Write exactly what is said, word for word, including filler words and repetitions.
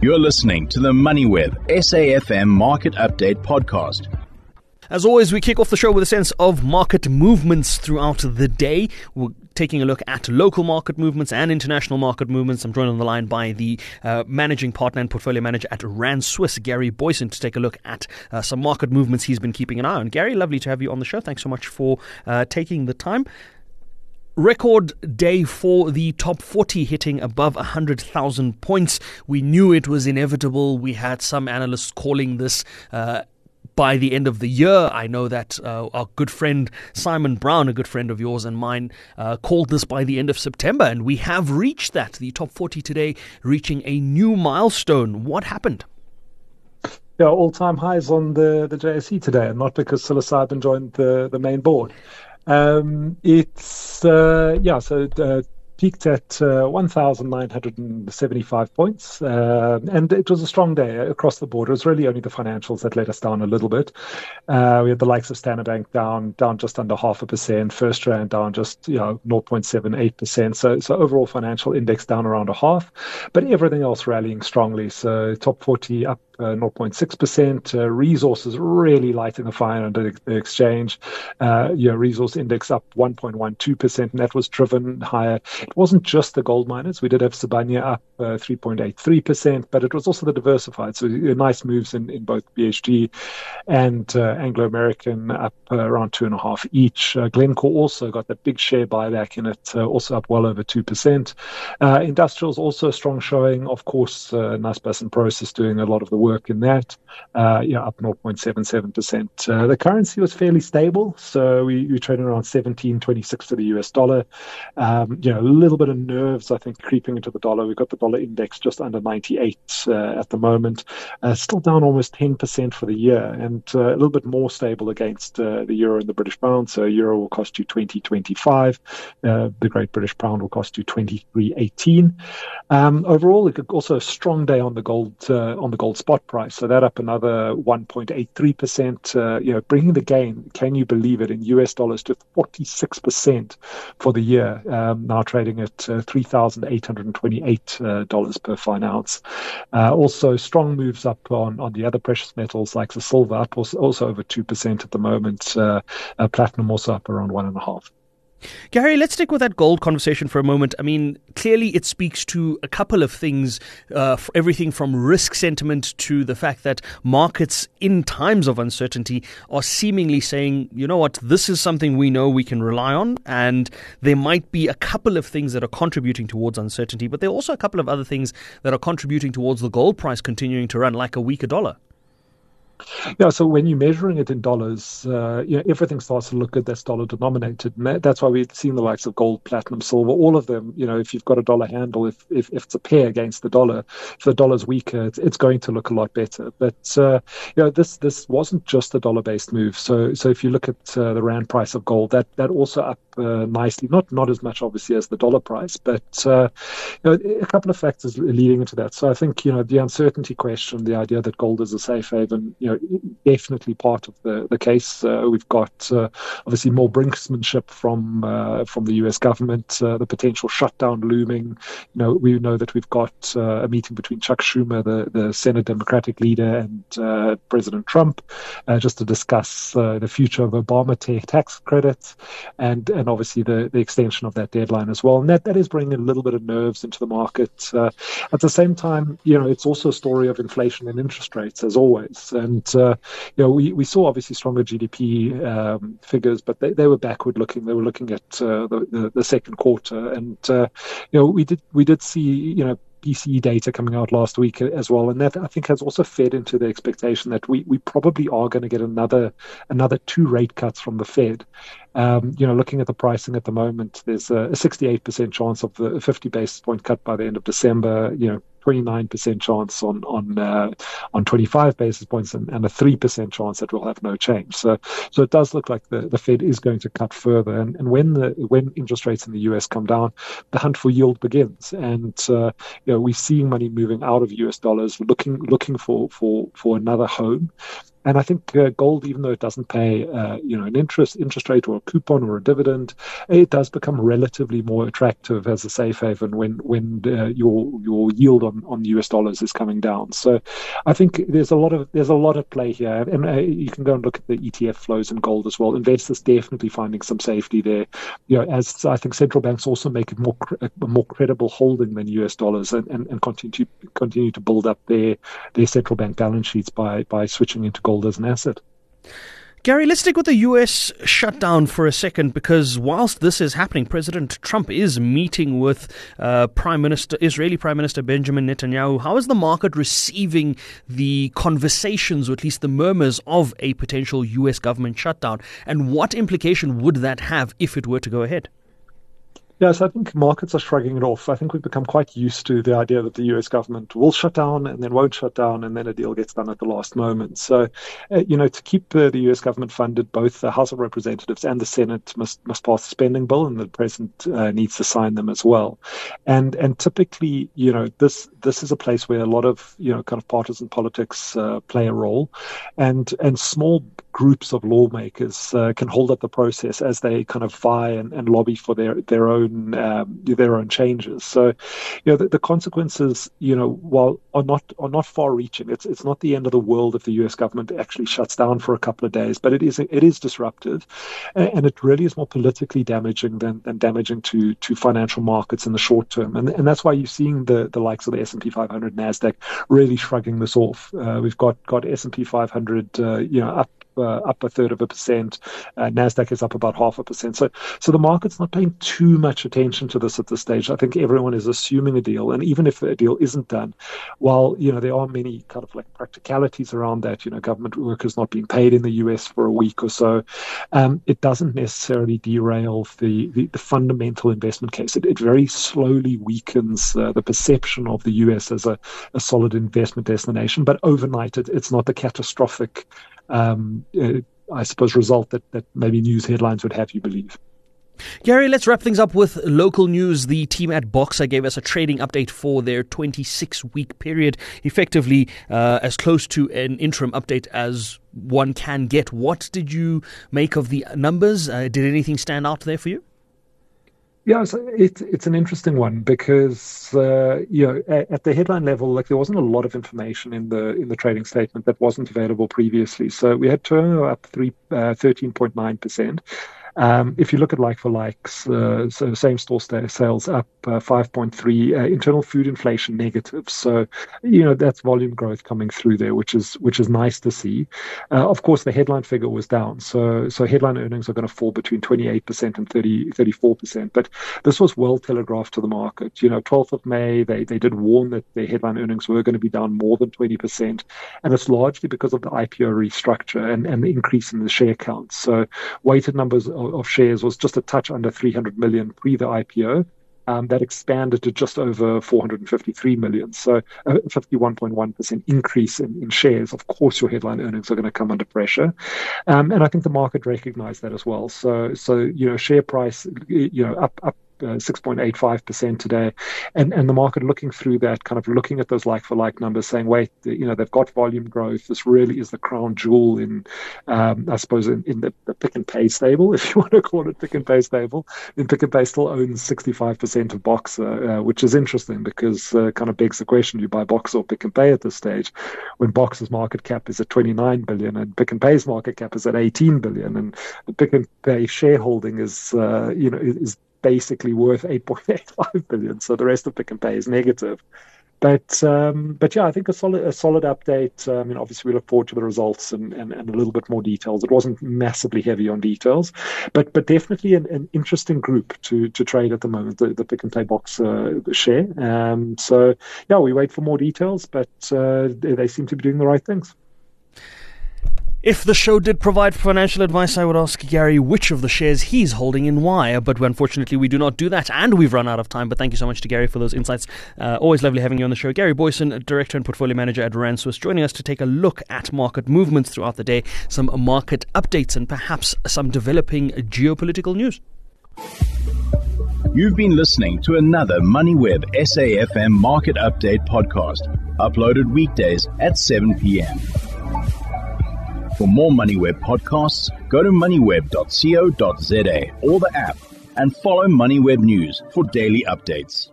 You're listening to the MoneyWeb S A F M Market Update Podcast. As always, we kick off the show with a sense of market movements throughout the day. We're taking a look at local market movements and international market movements. I'm joined on the line by the uh, managing partner and portfolio manager at Rand Swiss, Gary Boyson, to take a look at uh, some market movements he's been keeping an eye on. Gary, lovely to have you on the show. Thanks so much for uh, taking the time. Record day for the top forty, hitting above one hundred thousand points. We knew it was inevitable. We had some analysts calling this uh, by the end of the year. I know that uh, our good friend Simon Brown, a good friend of yours and mine, uh, called this by the end of September, and we have reached that. The top forty today reaching a new milestone. What happened? Yeah, all-time highs on the, the J S E today, and not because psilocybin joined the, the main board. Um, it's, uh, yeah, so uh, peaked at uh, one thousand nine hundred seventy-five points, uh, and it was a strong day across the board. It was really only the financials that let us down a little bit. Uh, we had the likes of Standard Bank down down just under half a percent, FirstRand down just you know zero point seven eight percent. So so overall financial index down around a half, but everything else rallying strongly. So top forty up Uh, zero point six percent. Uh, resources really lighting the fire under the, the exchange. Uh, yeah, resource index up one point one two percent, and that was driven higher. It wasn't just the gold miners. We did have Sibanye up uh, three point eight three percent, but it was also the diversified. So uh, nice moves in, in both B H G and uh, Anglo American up uh, around two and a half each. Uh, Glencore also got that big share buyback in it, uh, also up well over two percent. Uh, industrials also a strong showing. Of course, uh, Naspers and Process doing a lot of the work in that, uh, yeah, up zero point seven seven percent. Uh, the currency was fairly stable, so we, we traded around seventeen twenty-six to the U S dollar. Um, you know, a little bit of nerves, I think, creeping into the dollar. We've got the dollar index just under ninety-eight uh, at the moment, uh, still down almost ten percent for the year, and uh, a little bit more stable against uh, the euro and the British pound. So euro will cost you twenty twenty-five, uh, the Great British Pound will cost you twenty-three eighteen. Um, overall, it also a strong day on the gold uh, on the gold spot price, so that up another one point eight three percent, uh, you know, bringing the gain, can you believe it, in U S dollars to forty-six percent for the year, um, now trading at uh, three thousand eight hundred twenty-eight dollars uh, per fine ounce. Uh, also, strong moves up on, on the other precious metals like the silver, up also, also over two percent at the moment, uh, uh, platinum also up around one and a half. Gary, let's stick with that gold conversation for a moment. I mean, clearly it speaks to a couple of things, uh, everything from risk sentiment to the fact that markets in times of uncertainty are seemingly saying, you know what, this is something we know we can rely on, and there might be a couple of things that are contributing towards uncertainty, but there are also a couple of other things that are contributing towards the gold price continuing to run, like a weaker dollar. Yeah, so when you're measuring it in dollars, uh, you know, everything starts to look good that's dollar denominated. And that's why we've seen the likes of gold, platinum, silver, all of them. You know, if you've got a dollar handle, if if, if it's a pair against the dollar, if the dollar's weaker, it's, it's going to look a lot better. But uh, you know, this this wasn't just a dollar-based move. So so if you look at uh, the rand price of gold, that that also up uh, nicely. Not not as much obviously as the dollar price, but uh, you know, a couple of factors leading into that. So I think you know the uncertainty question, the idea that gold is a safe haven, you know. Definitely part of the the case. Uh, we've got uh, obviously more brinksmanship from uh, from the U S government, uh, the potential shutdown looming. You know, we know that we've got uh, a meeting between Chuck Schumer, the, the Senate Democratic leader, and uh, President Trump, uh, just to discuss uh, the future of Obama tax credits, and and obviously the, the extension of that deadline as well. And that, that is bringing a little bit of nerves into the market. Uh, at the same time, you know, it's also a story of inflation and interest rates as always, and uh, you know, we, we saw obviously stronger G D P um, figures, but they, they were backward looking. They were looking at uh, the, the the second quarter, and uh, you know, we did we did see you know P C E data coming out last week as well, and that I think has also fed into the expectation that we we probably are going to get another another two rate cuts from the Fed. Um, you know, looking at the pricing at the moment, there's a sixty-eight percent chance of the fifty basis point cut by the end of December. You know, twenty-nine percent chance on on uh, on twenty-five basis points, and, and a three percent chance that we'll have no change. So, so it does look like the, the Fed is going to cut further. And, and when the when interest rates in the U S come down, the hunt for yield begins. And uh, you know, we're seeing money moving out of U S dollars, looking looking for for for another home. And I think uh, gold, even though it doesn't pay, uh, you know, an interest interest rate or a coupon or a dividend, it does become relatively more attractive as a safe haven when when uh, your your yield on, on U S dollars is coming down. So I think there's a lot of there's a lot at play here, and uh, you can go and look at the E T F flows in gold as well. Investors definitely finding some safety there. You know, as I think central banks also make it more a more credible holding than U S dollars, and, and, and continue to continue to build up their their central bank balance sheets by by switching into gold as an asset. Gary, let's stick with the U S shutdown for a second, because whilst this is happening, President Trump is meeting with uh, Prime Minister, Israeli Prime Minister Benjamin Netanyahu. How is the market receiving the conversations, or at least the murmurs of a potential U S government shutdown? And what implication would that have if it were to go ahead? Yes, I think markets are shrugging it off. I think we've become quite used to the idea that the U S government will shut down and then won't shut down, and then a deal gets done at the last moment. So, uh, you know, to keep uh, the U S government funded, both the House of Representatives and the Senate must must pass a spending bill, and the President uh, needs to sign them as well. And and typically, you know, this this is a place where a lot of, you know, kind of partisan politics uh, play a role, and and small groups of lawmakers uh, can hold up the process as they kind of vie and, and lobby for their their own um, their own changes. So, you know, the, the consequences, you know, while are not are not far-reaching. It's it's not the end of the world if the U S government actually shuts down for a couple of days, but it is it is disruptive, and it really is more politically damaging than, than damaging to to financial markets in the short term. And and that's why you're seeing the the likes of the S and P five hundred, NASDAQ really shrugging this off. Uh, we've got got S and P five hundred, uh, you know, up. Uh, up a third of a percent. Uh, NASDAQ is up about half a percent. So, so the market's not paying too much attention to this at this stage. I think everyone is assuming a deal, and even if a deal isn't done, while, you know, there are many kind of like practicalities around that, you know, government workers not being paid in the U S for a week or so, um, it doesn't necessarily derail the, the, the fundamental investment case. It, it very slowly weakens uh, the perception of the U S as a, a solid investment destination, but overnight it, it's not the catastrophic Um, uh, I suppose, result that, that maybe news headlines would have you believe. Gary, let's wrap things up with local news. The team at Boxer gave us a trading update for their twenty-six week period, effectively uh, as close to an interim update as one can get. What did you make of the numbers? Uh, did anything stand out there for you? Yeah, so it's it's an interesting one because uh, you know, at, at the headline level, like there wasn't a lot of information in the in the trading statement that wasn't available previously. So we had turnover up three uh, thirteen point nine percent. Um, if you look at like-for-likes, uh, so same-store sales up uh, five point three, uh, internal food inflation negative. So, you know, that's volume growth coming through there, which is which is nice to see. Uh, of course, the headline figure was down. So, so headline earnings are going to fall between twenty-eight percent and thirty, thirty-four percent. But this was well telegraphed to the market. You know, twelfth of May, they, they did warn that their headline earnings were going to be down more than twenty percent. And it's largely because of the I P O restructure and, and the increase in the share count. So weighted numbers of shares was just a touch under three hundred million pre the I P O. Um, that expanded to just over four hundred fifty-three million. So a fifty-one point one percent increase in, in shares. Of course, your headline earnings are going to come under pressure. Um, and I think the market recognized that as well. So, so you know, share price, you know, up, up, Uh, six point eight five percent today, and and the market looking through that, kind of looking at those like-for-like numbers, saying, wait, you know, they've got volume growth. This really is the crown jewel in, um, I suppose, in, in the, the Pick n Pay stable, if you want to call it Pick n Pay stable. And Pick n Pay still owns sixty-five percent of Boxer, uh, which is interesting because uh, kind of begs the question: do you buy Boxer or Pick n Pay at this stage, when Boxer's market cap is at twenty-nine billion and Pick n Pay's market cap is at eighteen billion, and the Pick n Pay shareholding is, uh, you know, is basically worth eight point eight five billion. So the rest of Pick n Pay is negative. But um, but yeah, I think a solid a solid update. I mean, obviously we look forward to the results and, and, and a little bit more details. It wasn't massively heavy on details, but but definitely an, an interesting group to to trade at the moment, the, the Pick n Pay Boxer share. Um, so yeah, we wait for more details, but uh, they, they seem to be doing the right things. If the show did provide financial advice, I would ask Gary which of the shares he's holding and why. But unfortunately, we do not do that, and we've run out of time. But thank you so much to Gary for those insights. Uh, always lovely having you on the show. Gary Boyson, Director and Portfolio Manager at Rand Swiss, joining us to take a look at market movements throughout the day, some market updates, and perhaps some developing geopolitical news. You've been listening to another MoneyWeb S A F M Market Update podcast, uploaded weekdays at seven p.m. For more MoneyWeb podcasts, go to moneyweb dot co dot za or the app and follow MoneyWeb News for daily updates.